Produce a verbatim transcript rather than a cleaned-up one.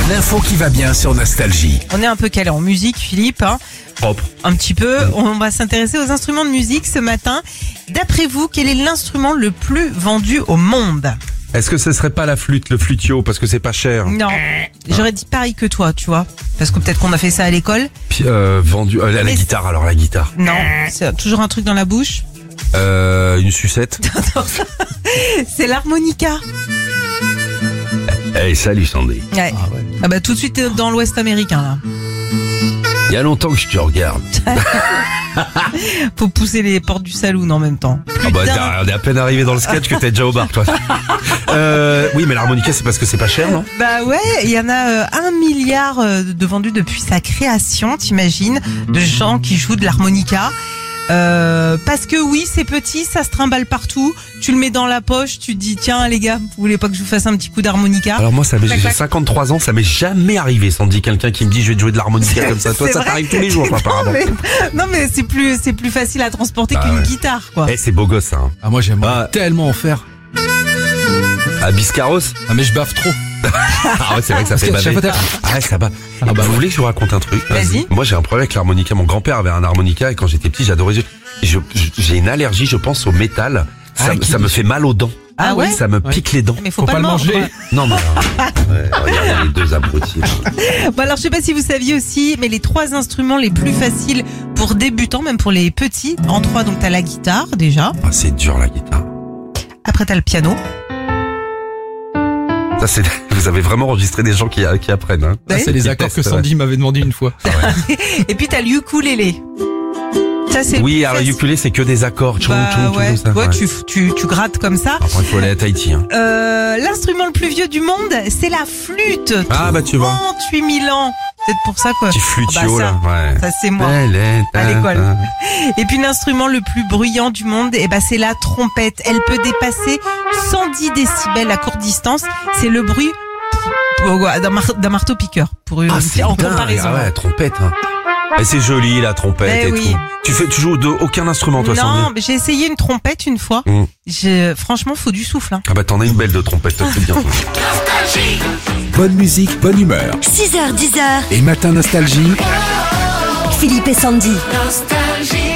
L'info qui va bien sur Nostalgie. On est un peu calé en musique, Philippe. Hein. Propre. Un petit peu. On va s'intéresser aux instruments de musique ce matin. D'après vous, quel est l'instrument le plus vendu au monde? Est-ce que ce serait pas la flûte, le flutio, parce que c'est pas cher? Non. J'aurais dit pareil que toi, tu vois. Parce que peut-être qu'on a fait ça à l'école. Puis, euh, vendu, euh, la, la Mais guitare, alors la guitare. Non. C'est toujours un truc dans la bouche. Euh, une sucette. C'est l'harmonica. Eh, hey, salut Sandy. Ouais. Ah, ouais. Ah bah tout de suite dans l'Ouest américain là. Il y a longtemps que je te regarde. Faut pousser les portes du saloon en même temps. Ah bah t'as- on est à peine arrivé dans le sketch que t'es déjà au bar, toi. euh, oui, mais l'harmonica, c'est parce que c'est pas cher, non? Bah ouais, il y en a euh, un milliard euh, de vendus depuis sa création, t'imagines, de gens qui jouent de l'harmonica. Euh, parce que oui, c'est petit, ça se trimballe partout. Tu le mets dans la poche, tu te dis tiens les gars, vous voulez pas que je vous fasse un petit coup d'harmonica? Alors moi, ça m'est- Clac, j'ai clac. cinquante-trois ans, ça m'est jamais arrivé, Sandy, quelqu'un qui me dit je vais te jouer de l'harmonica comme ça. Toi, C'est ça vrai. t'arrive tous les jours, non, apparemment. mais, non mais c'est plus c'est plus facile à transporter Ah qu'une ouais. guitare quoi. Eh, c'est beau gosse, hein. Ah moi j'aimerais Ah. tellement en faire. À Biscarros? Ah mais je baffe trop. Ah ouais, c'est vrai que ça fait que baver. chaque fois, Ah ouais, ça bat. Ah bah vous ouais. voulez que je vous raconte un truc? Vas-y. Moi, j'ai un problème avec l'harmonica. Mon grand-père avait un harmonica et quand j'étais petit, j'adorais. Je- je- J'ai une allergie, je pense, au métal. Ça, Ah, qui- ça me fait mal aux dents. Ah ouais? Ça me pique les dents. Mais faut, pas, le manger. mordre. Non, mais ouais, regardez les deux abrutis. Bon alors je sais pas si vous saviez aussi, mais les trois instruments les plus faciles pour débutants, même pour les petits, en trois donc t'as la guitare déjà, Ah, c'est dur la guitare. après t'as le piano. Ça, c'est. Vous avez vraiment enregistré des gens qui, qui apprennent. Hein. Ah, c'est les Qui accords que testent, Sandy m'avait demandé une fois. Et puis t'as le ukulélé. Ça c'est Oui, le plus alors facile. ukulélé, c'est que des accords. Tchoum, Bah tchoum, tchoum, ouais, ça, ouais, ouais. Tu, tu, tu grattes comme ça. Après, il faut aller à Tahiti. Hein. Euh, l'instrument le plus vieux du monde, c'est la flûte. Ah, bah, tu vois. trente-huit mille ans. C'est pour ça quoi. Petit flutio, Bah, ça, là. Ouais. Ça c'est moi. Elle est À l'école. un- Et puis l'instrument le plus bruyant du monde, eh ben c'est la trompette. Elle peut dépasser cent dix décibels à courte distance. C'est le bruit d'un mar- d'un marteau piqueur pour une Ah, c'est en dingue. comparaison. Ah ouais, la trompette. Hein. Et c'est joli, la trompette Eh et oui. tout. Tu fais, tu joues de aucun instrument, toi, Non, Sandy? mais j'ai essayé une trompette une fois. Mm. J'ai- Franchement, faut du souffle. Hein. Ah bah, t'en as une belle de trompette, toi, c'est bien. Bonne musique, bonne humeur. six heures, dix heures, Et matin Nostalgie. Philippe et Sandy. Nostalgie.